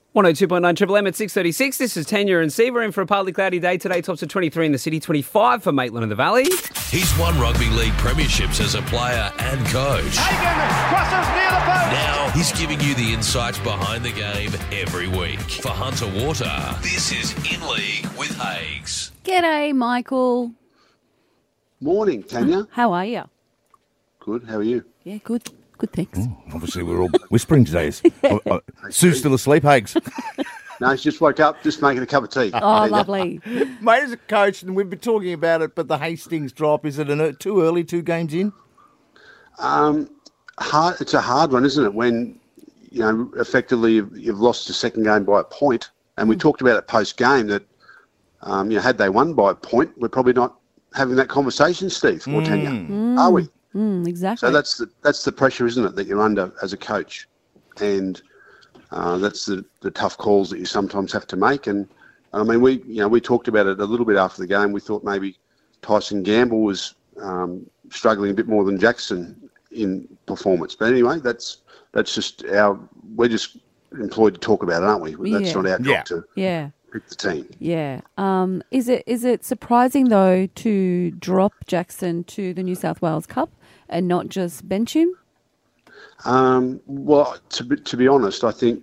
102.9 Triple M at 6:36. This is Tanya and Steve. We're in for a partly cloudy day today. Tops at 23 in the city, 25 for Maitland in the Valley. He's won rugby league premierships as a player and coach. Hagen crosses near the post. Now he's giving you the insights behind the game every week. For Hunter Water, this is In League with Hagues. G'day, Michael. Morning, Tanya. How are you? Good. How are you? Yeah, good. Good, thanks. Obviously, we're all whispering today. Sue's still asleep, Hagues. No, she just woke up, just making a cup of tea. Oh, lovely. Mate, as a coach, and we've been talking about it, but the Hastings drop, is it too early, 2 games in? It's a hard one, isn't it? When, effectively you've lost the second game by a point. And we talked about it post-game that, had they won by a point, we're probably not having that conversation, Steve, or Tanya. Are we? Exactly. So that's the pressure, isn't it, that you're under as a coach, and that's the tough calls that you sometimes have to make. And I mean, we talked about it a little bit after the game. We thought maybe Tyson Gamble was struggling a bit more than Jackson in performance. But anyway, that's just we're just employed to talk about it, aren't we? That's not our job to pick the team. Yeah. Is it surprising though to drop Jackson to the New South Wales Cup and not just bench him? Well, to be honest, I think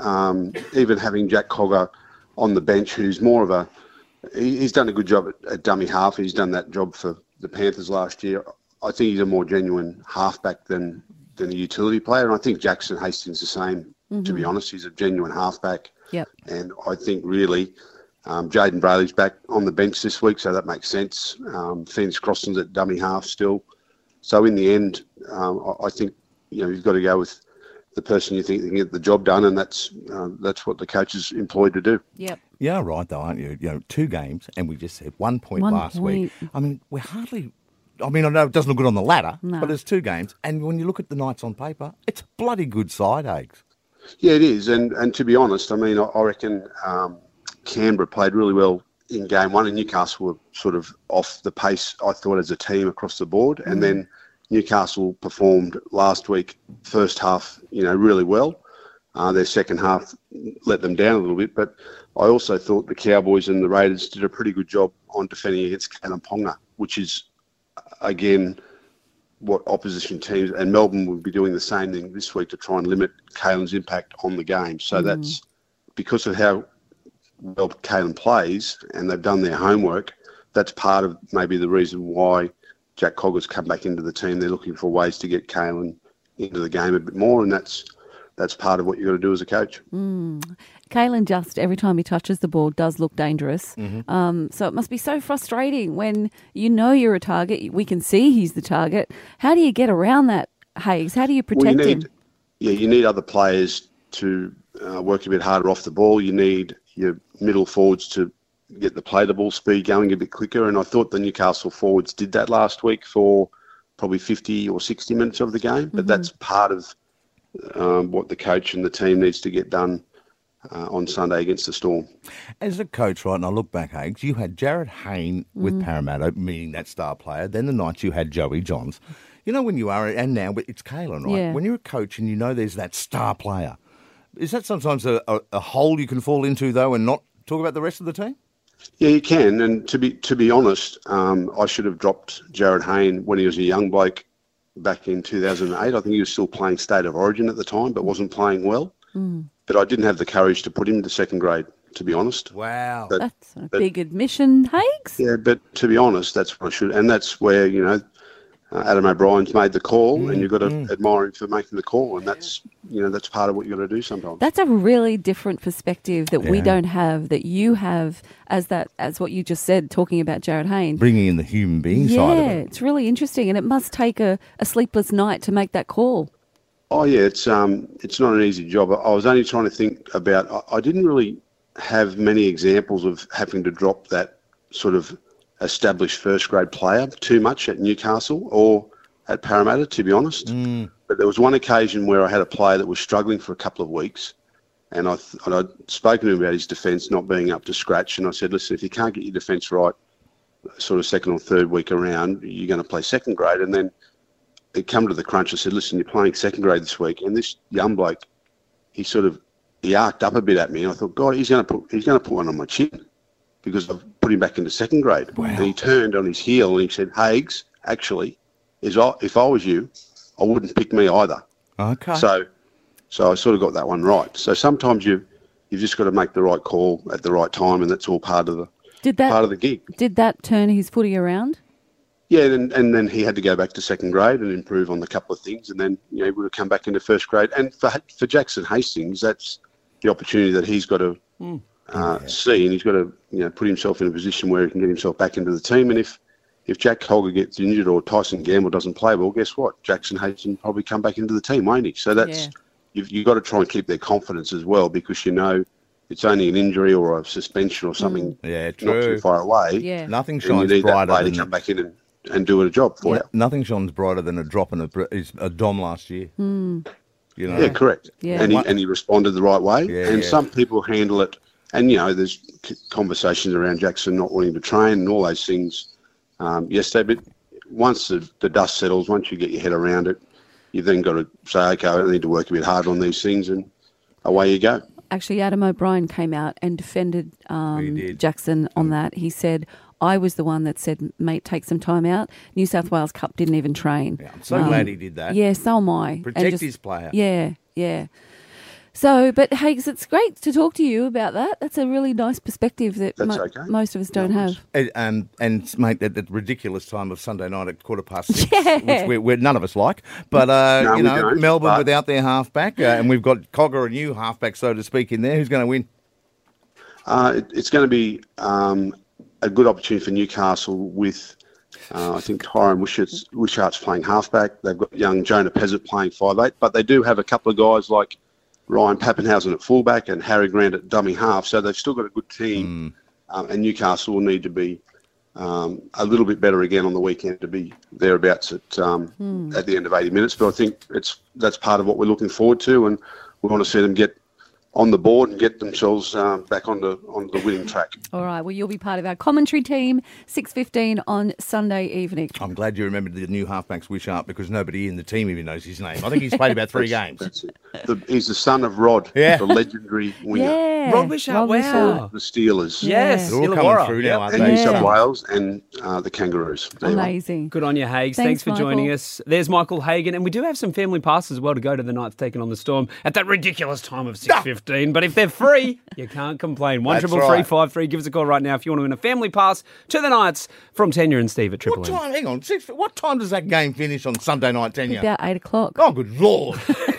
even having Jack Cogger on the bench, who's more of he's done a good job at dummy half. He's done that job for the Panthers last year. I think he's a more genuine halfback than a utility player. And I think Jackson Hastings the same, to be honest. He's a genuine halfback. Yep. And I think really Jaden Brayley's back on the bench this week, so that makes sense. Phoenix Crossland's at dummy half still. So in the end, I think you've got to go with the person you think can get the job done, and that's what the coach is employed to do. Yep. Yeah, right though, aren't you? 2 games, and we just said 1 point last week. I mean, we're hardly. I mean, I know it doesn't look good on the ladder, but it's 2 games, and when you look at the Knights on paper, it's a bloody good side, Hagues. Yeah, it is, and to be honest, I mean, I reckon Canberra played really well in game 1, and Newcastle were sort of off the pace, I thought, as a team across the board. And then Newcastle performed last week, first half, really well. Their second half let them down a little bit. But I also thought the Cowboys and the Raiders did a pretty good job on defending against Kalen Ponga, which is, again, what opposition teams, and Melbourne will be doing the same thing this week to try and limit Kalen's impact on the game. So that's because of how well Kalen plays, and they've done their homework. That's part of maybe the reason why Jack Cogger's come back into the team. They're looking for ways to get Kalen into the game a bit more, and that's part of what you've got to do as a coach. Kalen just, every time he touches the ball, does look dangerous. So it must be so frustrating when you're a target. We can see he's the target. How do you get around that, Hagues? How do you protect him? Yeah, you need other players to work a bit harder off the ball. You need your middle forwards to get the play the ball speed going a bit quicker. And I thought the Newcastle forwards did that last week for probably 50 or 60 minutes of the game. But that's part of what the coach and the team needs to get done on Sunday against the Storm. As a coach, right, and I look back, Hagues, you had Jared Hayne with Parramatta, meaning that star player. Then the Knights, you had Joey Johns. When you are, and now it's Kalen, right? Yeah. When you're a coach and there's that star player, is that sometimes a hole you can fall into, though, and not talk about the rest of the team? Yeah, you can. And to be honest, I should have dropped Jared Hayne when he was a young bloke back in 2008. I think he was still playing State of Origin at the time, but wasn't playing well. But I didn't have the courage to put him to second grade, to be honest. Wow. That's a big admission, Hagues. Yeah, but to be honest, that's what I should. And that's where, Adam O'Brien's made the call, and you've got to admire him for making the call. And that's part of what you've got to do sometimes. That's a really different perspective that we don't have, that you have as what you just said, talking about Jared Hayne. Bringing in the human being side of it. Yeah, it's really interesting. And it must take a sleepless night to make that call. Oh, yeah, it's not an easy job. I was only trying to think about, I didn't really have many examples of having to drop that sort of established first grade player too much at Newcastle or at Parramatta, to be honest. But there was one occasion where I had a player that was struggling for a couple of weeks, and I'd spoken to him about his defence not being up to scratch, and I said, listen, if you can't get your defence right sort of second or third week around, you're going to play second grade. And then it come to the crunch. I said, listen, you're playing second grade this week, and this young bloke, he sort of he arced up a bit at me, and I thought, God, he's going to put one on my chin because I've put him back into second grade. Wow. And he turned on his heel and he said, Hagues, actually, if I was you, I wouldn't pick me either. Okay. So I sort of got that one right. So sometimes you've just got to make the right call at the right time, and that's all part of the gig. Did that turn his footy around? Yeah, and then he had to go back to second grade and improve on the couple of things, and then he would have come back into first grade. And for Jackson Hastings, that's the opportunity that he's got to see, and he's got to put himself in a position where he can get himself back into the team. And if Jack Holger gets injured or Tyson Gamble doesn't play, well, guess what? Jackson Hastings probably come back into the team, won't he? So that's you've got to try and keep their confidence as well, because it's only an injury or a suspension or something not too far away. Yeah. Nothing shines you need brighter that player than to come back in and do a job for you. Nothing shines brighter than a drop in a dom last year. Yeah, correct. Yeah. And he responded the right way. Yeah, and some people handle it, and there's conversations around Jackson not wanting to train and all those things yesterday. But once the dust settles, once you get your head around it, you've then got to say, okay, I need to work a bit harder on these things, and away you go. Actually, Adam O'Brien came out and defended Jackson on that. He said, I was the one that said, mate, take some time out. New South Wales Cup didn't even train. Yeah, I'm so glad he did that. Yeah, so am I. Protect his player. Yeah. So, but Hagues, it's great to talk to you about that. That's a really nice perspective that most of us don't have. And mate, at the ridiculous time of Sunday night at 6:15, which we're none of us like. But, Melbourne without their halfback, and we've got Cogger, a new halfback, so to speak, in there. Who's going to win? It's going to be a good opportunity for Newcastle with, I think, Tyrone Wishart's playing halfback. They've got young Jonah Pezzett playing 5'8", but they do have a couple of guys like Ryan Pappenhausen at fullback and Harry Grant at dummy half, so they've still got a good team. And Newcastle will need to be a little bit better again on the weekend to be thereabouts at the end of 80 minutes. But I think that's part of what we're looking forward to, and we want to see them get on the board and get themselves back on the winning track. All right. Well, you'll be part of our commentary team, 6:15 on Sunday evening. I'm glad you remembered the new halfback's Wishart, because nobody in the team even knows his name. I think he's played about 3 games. That's it. He's the son of Rod, the legendary winger. Yeah. Rod Wishart, wow. The Steelers. Yes. They're all coming through now, aren't And they? New South Wales and the Kangaroos. Amazing. Good on you, Hagues. Thanks for Michael. joining us. There's Michael Hagan, and we do have some family passes as well to go to the Knights taking on the Storm at that ridiculous time of 6:15. But if they're free, you can't complain. 133353. Give us a call right now if you want to win a family pass to the Knights from Tanya and Steve at Triple M. Hang on. What time does that game finish on Sunday night, Tanya? About 8 o'clock. Oh, good Lord.